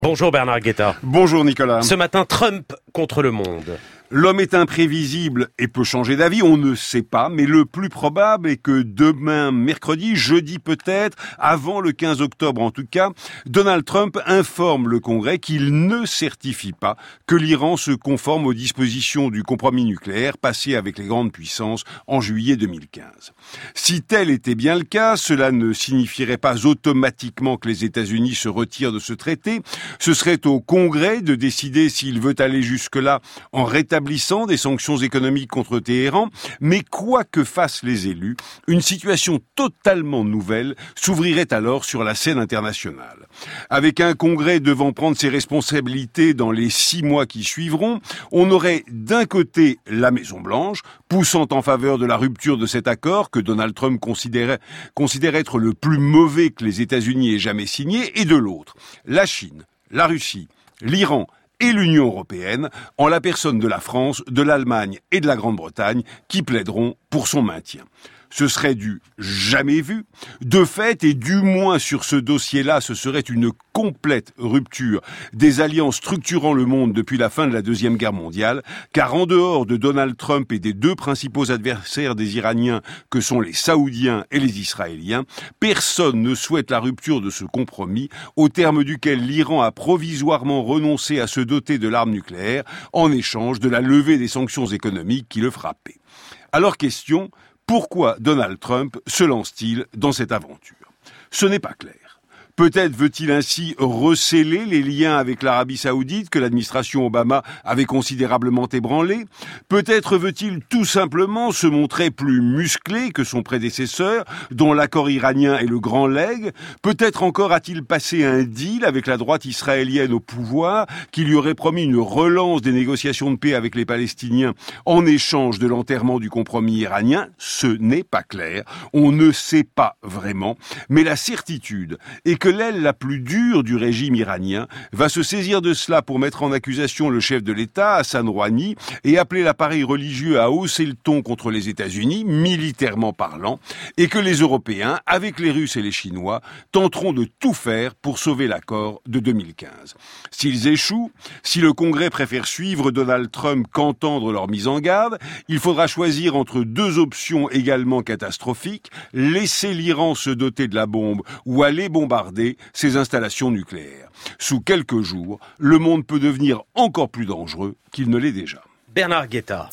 Bonjour Bernard Guetta. Bonjour Nicolas. Ce matin, Trump contre le monde. L'homme est imprévisible et peut changer d'avis, on ne sait pas, mais le plus probable est que demain, mercredi, jeudi peut-être, avant le 15 octobre en tout cas, Donald Trump informe le Congrès qu'il ne certifie pas que l'Iran se conforme aux dispositions du compromis nucléaire passé avec les grandes puissances en juillet 2015. Si tel était bien le cas, cela ne signifierait pas automatiquement que les États-Unis se retirent de ce traité. Ce serait au Congrès de décider s'il veut aller jusque-là en rétablissant des sanctions économiques contre Téhéran, mais quoi que fassent les élus, une situation totalement nouvelle s'ouvrirait alors sur la scène internationale. Avec un Congrès devant prendre ses responsabilités dans les 6 mois qui suivront, on aurait d'un côté la Maison-Blanche, poussant en faveur de la rupture de cet accord que Donald Trump considère être le plus mauvais que les États-Unis aient jamais signé, et de l'autre, la Chine, la Russie, l'Iran et l'Union européenne, en la personne de la France, de l'Allemagne et de la Grande-Bretagne, qui plaideront pour son maintien. Ce serait du jamais vu. De fait, et du moins sur ce dossier-là, ce serait une complète rupture des alliances structurant le monde depuis la fin de la Deuxième Guerre mondiale, car en dehors de Donald Trump et des 2 principaux adversaires des Iraniens que sont les Saoudiens et les Israéliens, personne ne souhaite la rupture de ce compromis, au terme duquel l'Iran a provisoirement renoncé à se doter de l'arme nucléaire en échange de la levée des sanctions économiques qui le frappaient. Alors question, pourquoi Donald Trump se lance-t-il dans cette aventure ? Ce n'est pas clair. Peut-être veut-il ainsi recéler les liens avec l'Arabie Saoudite que l'administration Obama avait considérablement ébranlés. Peut-être veut-il tout simplement se montrer plus musclé que son prédécesseur, dont l'accord iranien est le grand legs. Peut-être encore a-t-il passé un deal avec la droite israélienne au pouvoir, qui lui aurait promis une relance des négociations de paix avec les Palestiniens en échange de l'enterrement du compromis iranien. Ce n'est pas clair. On ne sait pas vraiment. Mais la certitude est que l'aile la plus dure du régime iranien va se saisir de cela pour mettre en accusation le chef de l'État, Hassan Rouhani, et appeler l'appareil religieux à hausser le ton contre les États-Unis, militairement parlant, et que les Européens, avec les Russes et les Chinois, tenteront de tout faire pour sauver l'accord de 2015. S'ils échouent, si le Congrès préfère suivre Donald Trump qu'entendre leur mise en garde, il faudra choisir entre 2 options également catastrophiques, laisser l'Iran se doter de la bombe ou aller bombarder ses installations nucléaires. Sous quelques jours, le monde peut devenir encore plus dangereux qu'il ne l'est déjà. Bernard Guetta.